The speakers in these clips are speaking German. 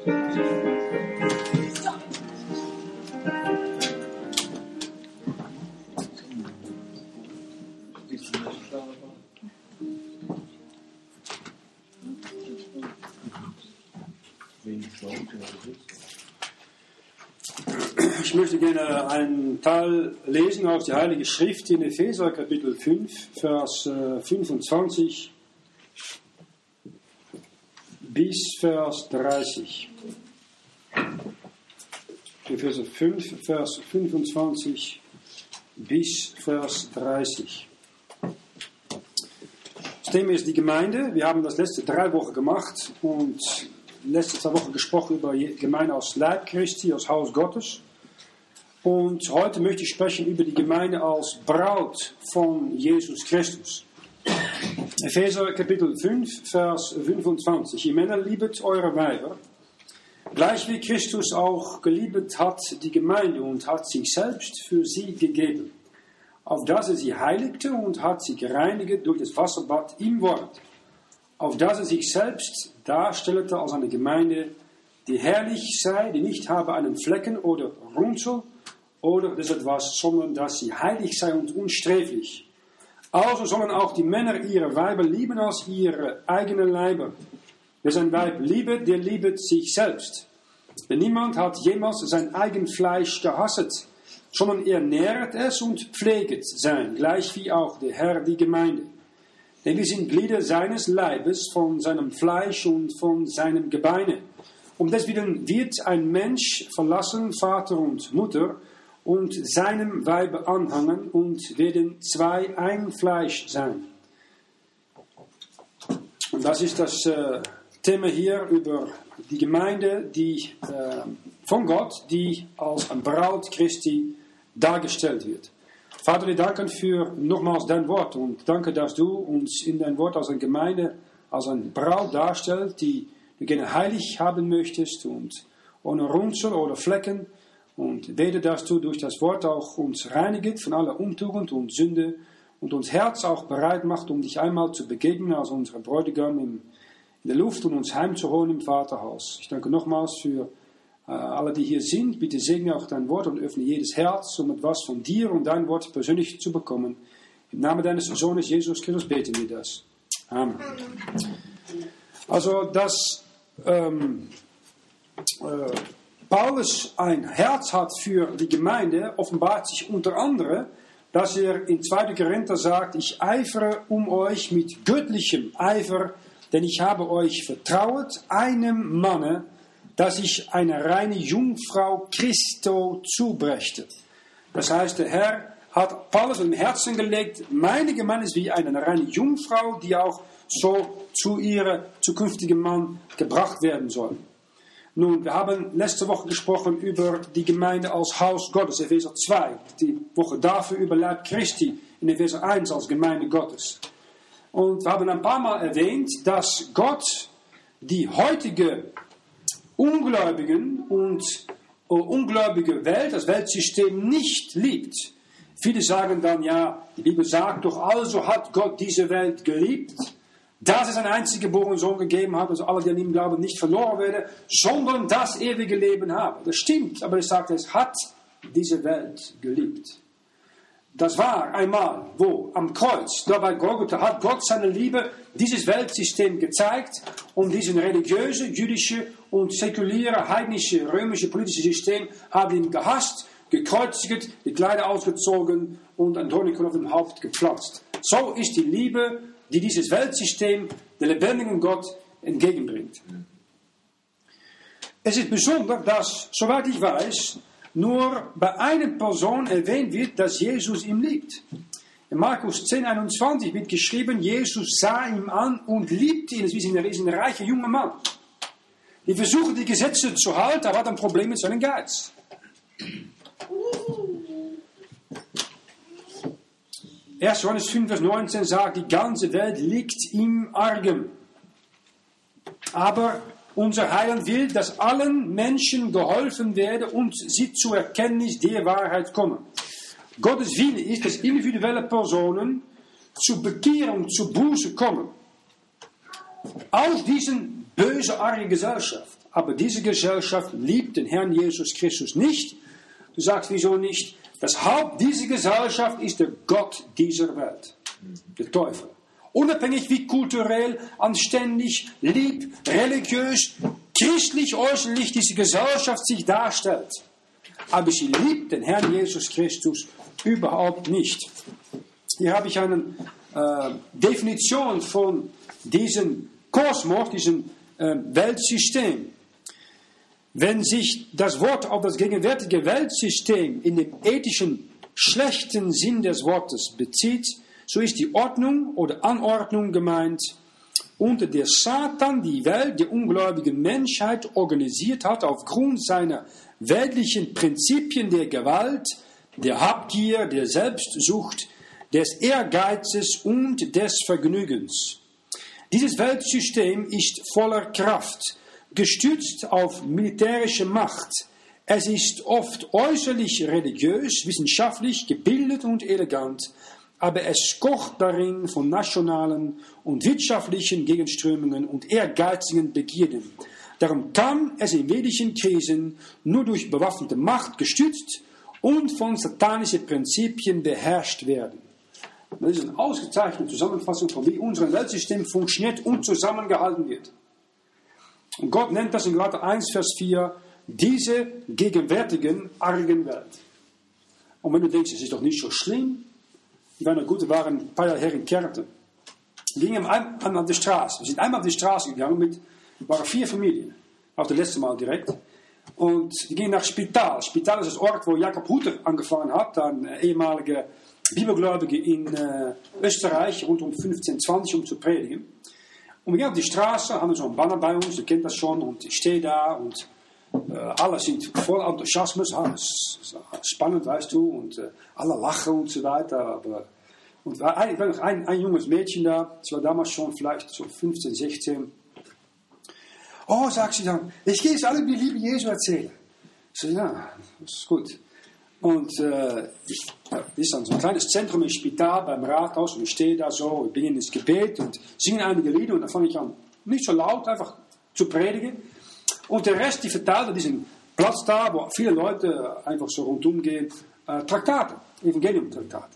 Ich möchte gerne einen Teil lesen aus der Heiligen Schrift in Epheser Kapitel 5, Vers 25 bis Vers 30. Epheser 5, Vers 25 bis Vers 30. Das Thema ist die Gemeinde. Wir haben das letzte 3 Wochen gemacht und letzte 2 Wochen gesprochen über die Gemeinde als Leib Christi, als Haus Gottes. Und heute möchte ich sprechen über die Gemeinde als Braut von Jesus Christus. Epheser Kapitel 5, Vers 25. Ihr Männer, liebet eure Weiber, gleich wie Christus auch geliebt hat die Gemeinde und hat sich selbst für sie gegeben, auf dass er sie heiligte und hat sie gereinigt durch das Wasserbad im Wort, auf dass er sich selbst darstellte als eine Gemeinde, die herrlich sei, die nicht habe einen Flecken oder Runzel oder das etwas, sondern dass sie heilig sei und unsträflich. Also sollen auch die Männer ihre Weiber lieben als ihre eigenen Leiber. Wer sein Weib liebet, der liebet sich selbst. Denn niemand hat jemals sein eigen Fleisch gehasset, sondern er nährt es und pfleget sein, gleich wie auch der Herr die Gemeinde. Denn wir sind Glieder seines Leibes, von seinem Fleisch und von seinem Gebeine. Um deswillen wird ein Mensch verlassen, Vater und Mutter, und seinem Weibe anhangen und werden 2 ein Fleisch sein. Und das ist das Thema hier über die Gemeinde, die von Gott, die als ein Braut Christi dargestellt wird. Vater, wir danken für nochmals dein Wort und danke, dass du uns in dein Wort als eine Gemeinde, als eine Braut darstellst, die du gerne heilig haben möchtest und ohne Runzel oder Flecken. Und bete, dass du durch das Wort auch uns reinigst von aller Untugend und Sünde und uns Herz auch bereit macht, um dich einmal zu begegnen als unser Bräutigam in der Luft und uns heimzuholen im Vaterhaus. Ich danke nochmals für alle, die hier sind. Bitte segne auch dein Wort und öffne jedes Herz, um etwas von dir und dein Wort persönlich zu bekommen. Im Namen deines Sohnes Jesus Christus beten wir das. Amen. Also, dass Paulus ein Herz hat für die Gemeinde, offenbart sich unter anderem, dass er in 2. Korinther sagt, ich eifere um euch mit göttlichem Eifer, denn ich habe euch vertrauet, einem Manne, dass ich eine reine Jungfrau Christo zubrächte. Das heißt, der Herr hat Paulus im Herzen gelegt, meine Gemeinde ist wie eine reine Jungfrau, die auch so zu ihrem zukünftigen Mann gebracht werden soll. Nun, wir haben letzte Woche gesprochen über die Gemeinde als Haus Gottes, Epheser 2. Die Woche dafür über Leib Christi in Epheser 1 als Gemeinde Gottes. Und wir haben ein paar Mal erwähnt, dass Gott die heutige Ungläubigen und ungläubige Welt, das Weltsystem nicht liebt. Viele sagen dann, ja, die Bibel sagt doch, also hat Gott diese Welt geliebt, dass es einen einzigen geborenen Sohn gegeben hat, also alle, die an ihm glauben, nicht verloren werden, sondern das ewige Leben haben. Das stimmt, aber es sagt, es hat diese Welt geliebt. Das war einmal, wo? Am Kreuz, da bei Golgatha, hat Gott seine Liebe dieses Weltsystem gezeigt, um diesen religiöse, jüdische und säkuläre, heidnische, römische, politische System haben ihn gehasst, gekreuzigt, die Kleider ausgezogen und ein Dornenkrone auf dem Haupt gepflanzt. So ist die Liebe, die dieses Weltsystem der lebendigen Gott entgegenbringt. Es ist besonders, dass, soweit ich weiß, nur bei einer Person erwähnt wird, dass Jesus ihn liebt. In Markus 10,21 wird geschrieben, Jesus sah ihn an und liebte ihn. Er ist ein reicher junger Mann. Die versuchte die Gesetze zu halten, aber hat ein Problem mit seinem Geist. 1. Johannes 5, Vers 19 sagt, die ganze Welt liegt im Argen. Aber unser Heiland will, dass allen Menschen geholfen werde und sie zur Erkenntnis der Wahrheit kommen. Gottes Wille ist, dass individuelle Personen zur Bekehrung, zur Buße kommen. Aus diesem bösartige Gesellschaft. Aber diese Gesellschaft liebt den Herrn Jesus Christus nicht. Du sagst, wieso nicht? Das Haupt dieser Gesellschaft ist der Gott dieser Welt, der Teufel. Unabhängig wie kulturell, anständig, lieb, religiös, christlich, äußerlich diese Gesellschaft sich darstellt. Aber sie liebt den Herrn Jesus Christus überhaupt nicht. Hier habe ich eine Definition von diesem Kosmos, diesem Weltsystem. Wenn sich das Wort auf das gegenwärtige Weltsystem in dem ethischen, schlechten Sinn des Wortes bezieht, so ist die Ordnung oder Anordnung gemeint, unter der Satan die Welt der ungläubigen Menschheit organisiert hat aufgrund seiner weltlichen Prinzipien der Gewalt, der Habgier, der Selbstsucht, des Ehrgeizes und des Vergnügens. Dieses Weltsystem ist voller Kraft, gestützt auf militärische Macht. Es ist oft äußerlich religiös, wissenschaftlich, gebildet und elegant, aber es kocht darin von nationalen und wirtschaftlichen Gegenströmungen und ehrgeizigen Begierden. Darum kann es in welchen Krisen nur durch bewaffnete Macht gestützt und von satanischen Prinzipien beherrscht werden. Das ist eine ausgezeichnete Zusammenfassung von wie unser Weltsystem funktioniert und zusammengehalten wird. Und Gott nennt das in Galater 1, Vers 4, diese gegenwärtigen argen Welt. Und wenn du denkst, es ist doch nicht so schlimm, wir waren ein paar Jahre her in Kärnten. Wir gingen einmal auf die Straße. Wir sind einmal auf die Straße gegangen waren 4 Familien. Auch das letzte Mal direkt. Und wir gingen nach Spital. Spital ist das Ort, wo Jakob Hutter angefangen hat, ein ehemaliger Bibelgläubige in Österreich, rund um 1520, um zu predigen. Und wir gehen auf die Straße, haben so einen Banner bei uns, ihr kennt das schon, und ich stehe da und alle sind voll Enthusiasmus, spannend, weißt du, und alle lachen und so weiter. Aber, und war noch ein junges Mädchen da, sie war damals schon vielleicht so 15, 16. Oh, sagt sie dann, ich gehe es alle die Liebe Jesu erzählen. Ich so, ja, das ist gut. Und das ist dann so ein kleines Zentrum im Spital beim Rathaus und ich stehe da so, ich bin in das Gebet und singe einige Lieder und dann fange ich an, nicht so laut, einfach zu predigen. Und der Rest, die verteilt an diesem Platz da, wo viele Leute einfach so rundum gehen, Traktate, Evangelium-Traktate.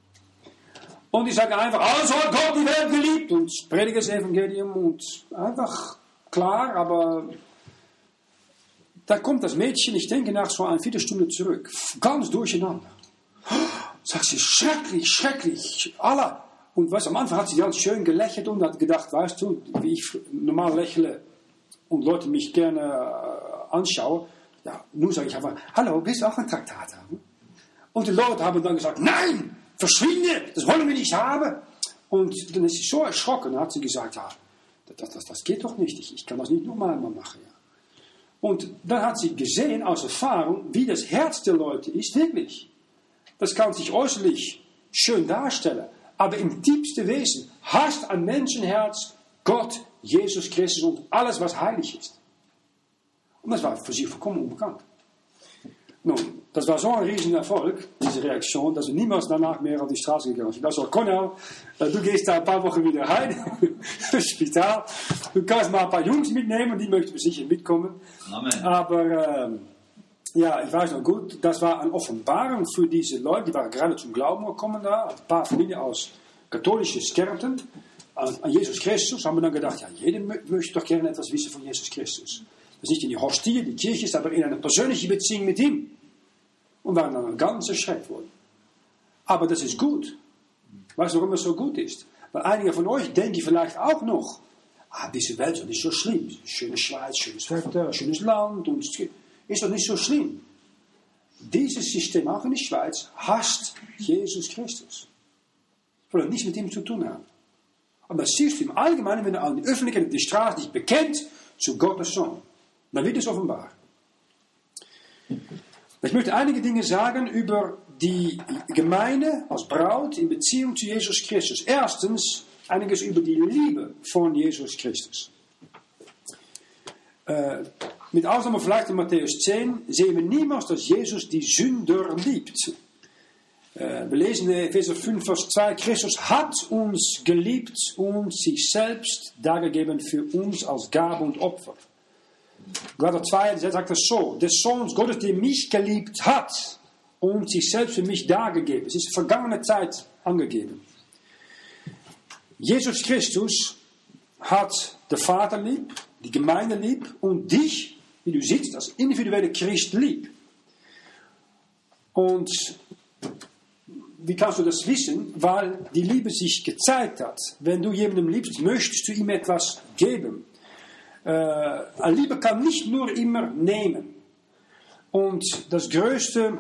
Und die sagen einfach, also hat Gott die Welt geliebt und predige das Evangelium und einfach klar, aber da kommt das Mädchen, ich denke nach so einer Viertelstunde zurück, ganz durcheinander. Sagt sie, schrecklich, schrecklich, Allah. Und weißt, am Anfang hat sie ganz schön gelächelt und hat gedacht, weißt du, wie ich normal lächle und Leute mich gerne anschauen. Ja, nun sage ich einfach, hallo, willst du auch ein Traktat haben? Und die Leute haben dann gesagt, nein, verschwinde, das wollen wir nicht haben. Und dann ist sie so erschrocken, hat sie gesagt, ja, das geht doch nicht, ich kann das nicht nochmal machen. Ja. Und dann hat sie gesehen aus Erfahrung, wie das Herz der Leute ist, wirklich. Das kann sich äußerlich schön darstellen, aber im tiefsten Wesen hasst ein Menschenherz Gott, Jesus Christus und alles, was heilig ist. Und das war für sie vollkommen unbekannt. Nun, das war so ein riesen Erfolg, diese Reaktion, dass wir niemals danach mehr auf die Straße gegangen sind. Also, Cornel, du gehst da ein paar Wochen wieder rein, ins Spital. Du kannst mal ein paar Jungs mitnehmen, die möchten sicher mitkommen. Amen. Aber, ja, ich weiß noch gut, das war eine Offenbarung für diese Leute, die waren gerade zum Glauben gekommen da, ein paar Familien aus katholischen Kärnten, an Jesus Christus, haben wir dann gedacht, ja, jeder möchte doch gerne etwas wissen von Jesus Christus. Das ist nicht in die Hostie, die Kirche ist, aber in eine persönliche Beziehung mit ihm. Und waren dann ganz erschreckt worden. Aber das ist gut. Weißt du, warum es so gut ist? Weil einige von euch denken vielleicht auch noch, diese Welt ist doch nicht so schlimm. Schöne Schweiz, schönes Wetter, schönes Land. Und ist doch nicht so schlimm. Dieses System, auch in der Schweiz, hasst Jesus Christus. Weil er nichts mit ihm zu tun hat. Aber das siehst du im Allgemeinen, wenn er an die Öffentlichkeit, die Straße nicht bekennt zu Gottes Sohn. Dann wird es offenbar. Ich möchte einige Dinge sagen über die Gemeinde als Braut in Beziehung zu Jesus Christus. Erstens, einiges über die Liebe von Jesus Christus. Mit Ausnahme vielleicht in Matthäus 10 sehen wir niemals, dass Jesus die Sünder liebt. Wir lesen in Epheser 5, Vers 2, Christus hat uns geliebt und sich selbst dargegeben für uns als Gabe und Opfer. Galater 2 sagt es so, des Sohns Gottes, der mich geliebt hat und sich selbst für mich dargegeben. Es ist vergangene Zeit angegeben. Jesus Christus hat den Vater lieb, die Gemeinde lieb und dich, wie du sitzt, als individuelle Christ lieb. Und wie kannst du das wissen? Weil die Liebe sich gezeigt hat. Wenn du jemandem liebst, möchtest du ihm etwas geben. Liebe kann nicht nur immer nehmen. Und das größte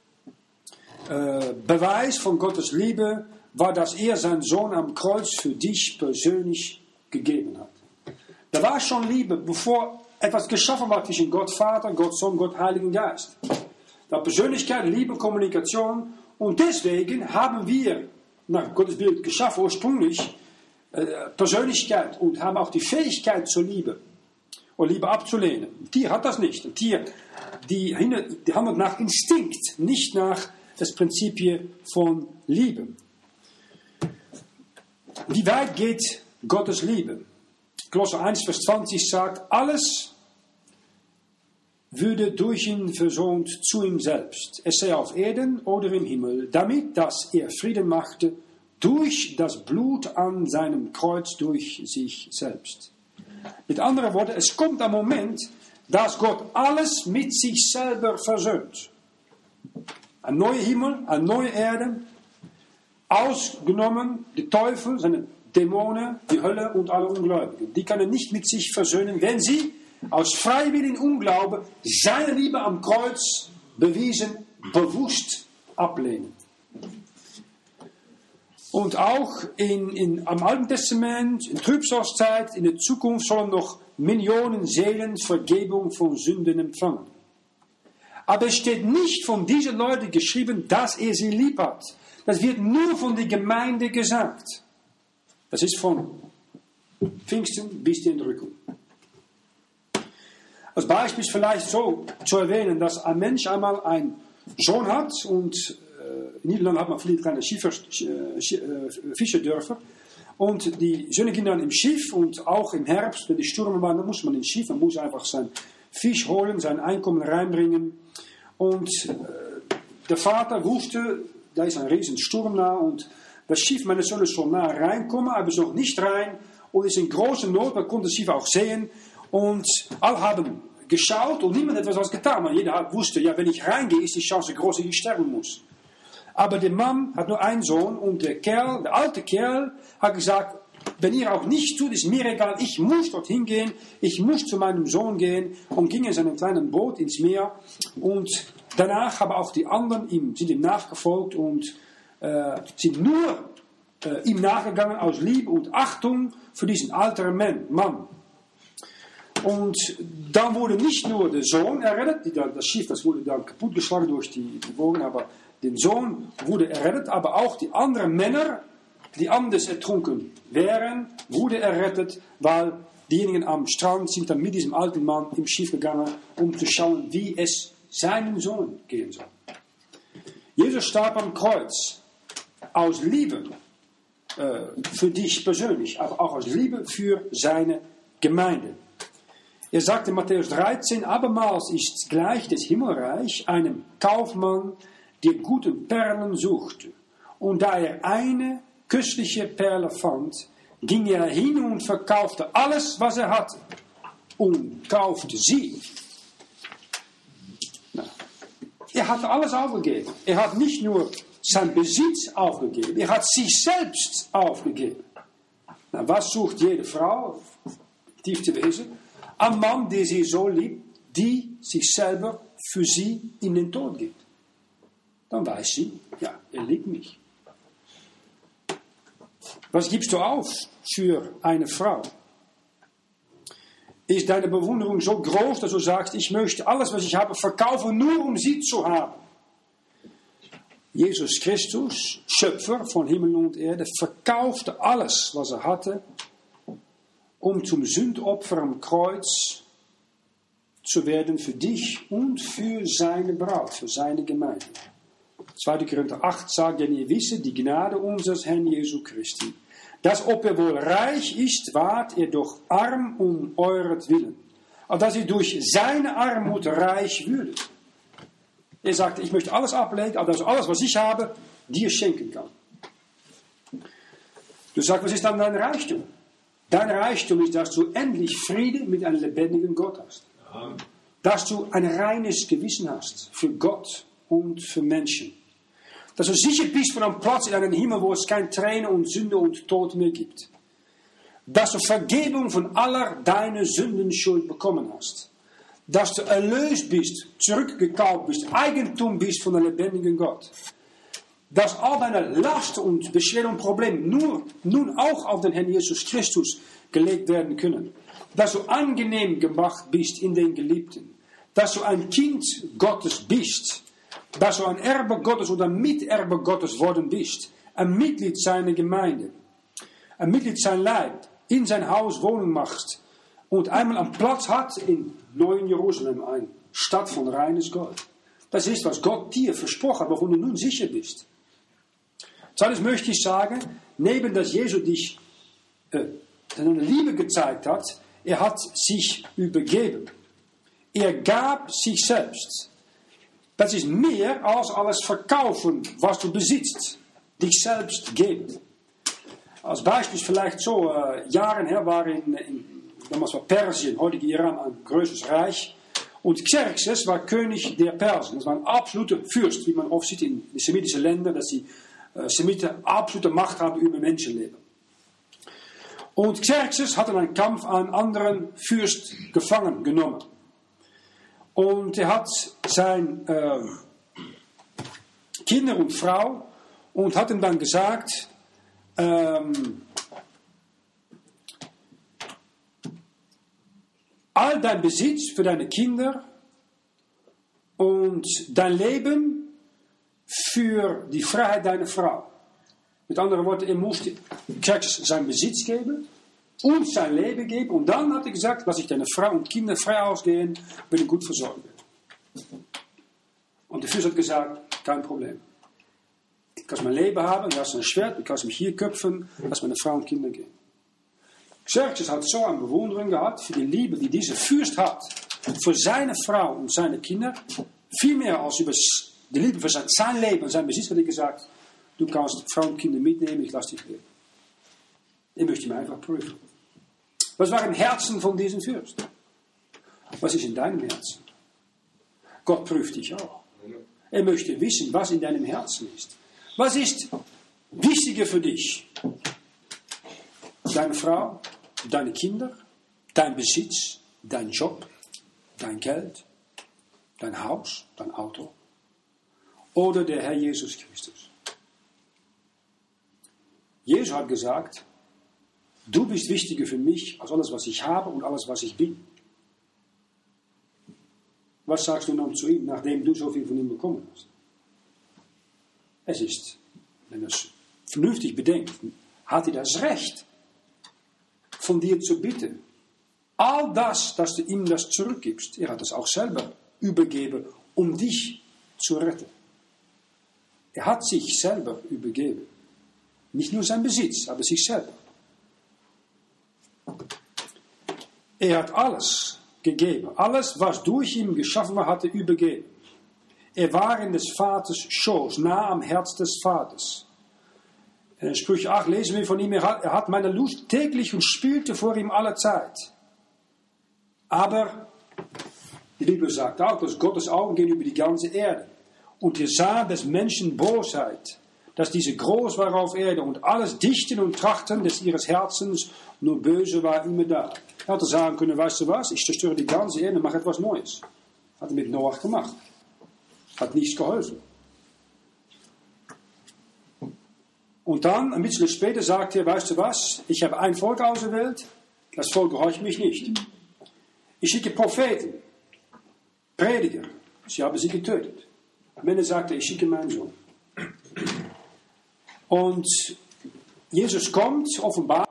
Beweis von Gottes Liebe war, dass er seinen Sohn am Kreuz für dich persönlich gegeben hat. Da war schon Liebe, bevor etwas geschaffen war zwischen Gott Vater, Gott Sohn, Gott Heiligen Geist. Da Persönlichkeit, Liebe, Kommunikation. Und deswegen haben wir, nach Gottes Bild geschaffen, ursprünglich Persönlichkeit und haben auch die Fähigkeit zur Liebe oder Liebe abzulehnen. Ein Tier hat das nicht. Ein Tier, die handelt nach Instinkt, nicht nach das Prinzip von Liebe. Wie weit geht Gottes Liebe? Kolosser 1, Vers 20 sagt, alles würde durch ihn versöhnt zu ihm selbst. Es sei auf Erden oder im Himmel, damit, dass er Frieden machte durch das Blut an seinem Kreuz durch sich selbst. Mit anderen Worten, es kommt ein Moment, dass Gott alles mit sich selber versöhnt. Ein neuer Himmel, eine neue Erde, ausgenommen die Teufel, seine Dämonen, die Hölle und alle Ungläubigen. Die können nicht mit sich versöhnen, wenn sie aus freiwilligem Unglaube seine Liebe am Kreuz bewiesen, bewusst ablehnen. Und auch am Alten Testament, in Trübsalzeit, in der Zukunft sollen noch Millionen Seelen Vergebung von Sünden empfangen. Aber es steht nicht von diesen Leuten geschrieben, dass er sie lieb hat. Das wird nur von der Gemeinde gesagt. Das ist von Pfingsten bis die Entrückung. Als Beispiel ist vielleicht so zu erwähnen, dass ein Mensch einmal einen Sohn hat und in Niederlanden hat man viele kleine Fischerdörfer und die Söhne gingen dann im Schiff und auch im Herbst, wenn die Stürme waren, dann muss man ins Schiff, man muss einfach sein Fisch holen, sein Einkommen reinbringen und der Vater wusste, da ist ein riesen Sturm nah und das Schiff meiner Söhne soll nah reinkommen, aber es ist noch nicht rein und ist in großer Not, man konnte das Schiff auch sehen und alle haben geschaut und niemand hat etwas getan, weil jeder wusste, ja, wenn ich reingehe, ist die Chance groß, dass ich sterben muss. Aber der Mann hat nur einen Sohn und der alte Kerl, hat gesagt, wenn ihr auch nicht tut, ist mir egal, ich muss dorthin gehen, ich muss zu meinem Sohn gehen und ging in seinem kleinen Boot ins Meer und danach haben auch die anderen sind ihm nachgefolgt und sind nur ihm nachgegangen aus Liebe und Achtung für diesen älteren Mann. Und dann wurde nicht nur der Sohn errettet, das Schiff das wurde dann kaputtgeschlagen durch die Wogen, aber der Sohn wurde errettet, aber auch die anderen Männer, die anders ertrunken wären, wurde errettet, weil diejenigen am Strand sind dann mit diesem alten Mann im Schiff gegangen, um zu schauen, wie es seinem Sohn gehen soll. Jesus starb am Kreuz aus Liebe für dich persönlich, aber auch aus Liebe für seine Gemeinde. Er sagte in Matthäus 13, abermals ist gleich das Himmelreich einem Kaufmann, der guten Perlen suchte. Und da er eine köstliche Perle fand, ging er hin und verkaufte alles, was er hatte, und kaufte sie. Er hat alles aufgegeben. Er hat nicht nur sein Besitz aufgegeben, er hat sich selbst aufgegeben. Na, was sucht jede Frau, tief zu Wesen? Ein Mann, der sie so liebt, die sich selber für sie in den Tod gibt. Dann weiß sie, ja, er liebt mich. Was gibst du auf für eine Frau? Ist deine Bewunderung so groß, dass du sagst, ich möchte alles, was ich habe, verkaufen, nur um sie zu haben? Jesus Christus, Schöpfer von Himmel und Erde, verkaufte alles, was er hatte, um zum Sündopfer am Kreuz zu werden für dich und für seine Braut, für seine Gemeinde. 2. Korinther 8 sagt, denn ihr wisset die Gnade unseres Herrn Jesu Christi, dass ob er wohl reich ist, ward er doch arm um euretwillen, aber dass ihr durch seine Armut reich würdet. Er sagte, ich möchte alles ablegen, aber dass alles, was ich habe, dir schenken kann. Du sagst, was ist dann dein Reichtum? Dein Reichtum ist, dass du endlich Friede mit einem lebendigen Gott hast. Amen. Dass du ein reines Gewissen hast für Gott und für Menschen. Dass du sicher bist von einem Platz in einem Himmel, wo es keine Tränen und Sünde und Tod mehr gibt. Dass du Vergebung von aller deiner Sündenschuld bekommen hast. Dass du erlöst bist, zurückgekauft bist, Eigentum bist von dem lebendigen Gott. Dass all deine Lasten und Beschwerden und Probleme nun auch auf den Herrn Jesus Christus gelegt werden können. Dass du angenehm gemacht bist in den Geliebten. Dass du ein Kind Gottes bist. Dass du ein Erbe Gottes und ein Miterbe Gottes worden bist. Ein Mitglied seiner Gemeinde. Ein Mitglied sein Leib. In sein Haus Wohnung machst. Und einmal einen Platz hat in Neuen Jerusalem. Eine Stadt von reines Gold. Das ist, was Gott dir versprochen hat, wovon du nun sicher bist. Zweitens möchte ich sagen, neben dass Jesus dich seine Liebe gezeigt hat, er hat sich übergeben. Er gab sich selbst. Das ist mehr als alles verkaufen, was du besitzt. Dich selbst geben. Als Beispiel vielleicht so, Jahre her war damals war Persien, heutige Iran, ein größeres Reich. Und Xerxes war König der Persen. Das war ein absoluter Fürst, wie man oft sieht in den semitischen Ländern, dass die Semiten absolute Macht haben über Menschenleben. Und Xerxes hat in einem Kampf einen anderen Fürst gefangen genommen. Und er hat seine Kinder und Frau und hat ihm dann gesagt, all dein Besitz für deine Kinder und dein Leben für die Freiheit deiner Frau. Mit anderen Worten, er musste Xerxes sein Besitz geben und sein Leben geben. Und dann hat er gesagt, lass ich deine Frau und Kinder frei ausgehen, bin ich gut versorgt. Und der Fürst hat gesagt, kein Problem. Ich kann mein Leben haben, das ist ein Schwert, ich kann mich hier köpfen, lass meine Frau und Kinder gehen. Xerxes hat so eine Bewunderung gehabt für die Liebe, die dieser Fürst hat, für seine Frau und seine Kinder, viel mehr als über die Liebe für sein Leben und sein Besitz, hat er gesagt, du kannst Frau und Kinder mitnehmen, ich lasse dich leben. Ich möchte ihn einfach prüfen. Was war im Herzen von diesem Fürst? Was ist in deinem Herzen? Gott prüft dich auch. Er möchte wissen, was in deinem Herzen ist. Was ist wichtiger für dich? Deine Frau, deine Kinder, dein Besitz, dein Job, dein Geld, dein Haus, dein Auto oder der Herr Jesus Christus? Jesus hat gesagt, du bist wichtiger für mich als alles, was ich habe und alles, was ich bin. Was sagst du dann zu ihm, nachdem du so viel von ihm bekommen hast? Es ist, wenn er es vernünftig bedenkt, hat er das Recht, von dir zu bitten. All das, dass du ihm das zurückgibst, er hat es auch selber übergeben, um dich zu retten. Er hat sich selber übergeben. Nicht nur sein Besitz, aber sich selber. Er hat alles gegeben. Alles, was durch ihn geschaffen war, hat er übergeben. Er war in des Vaters Schoß, nah am Herz des Vaters. In Sprüche 8 lesen wir von ihm, er hat meine Lust täglich und spielte vor ihm alle Zeit. Aber die Bibel sagt auch, dass Gottes Augen gehen über die ganze Erde. Und er sah des Menschen Bosheit, dass diese groß war auf Erde und alles Dichten und Trachten des ihres Herzens, nur Böse war immer da. Er hatte sagen können, weißt du was, ich zerstöre die ganze Erde und mache etwas Neues. Hat er mit Noach gemacht. Hat nichts geholfen. Und dann, ein bisschen später, sagte er, weißt du was, ich habe ein Volk auserwählt, das Volk gehorcht mich nicht. Ich schicke Propheten, Prediger, sie haben sie getötet. Am Ende sagte er, ich schicke meinen Sohn. Und Jesus kommt, offenbar,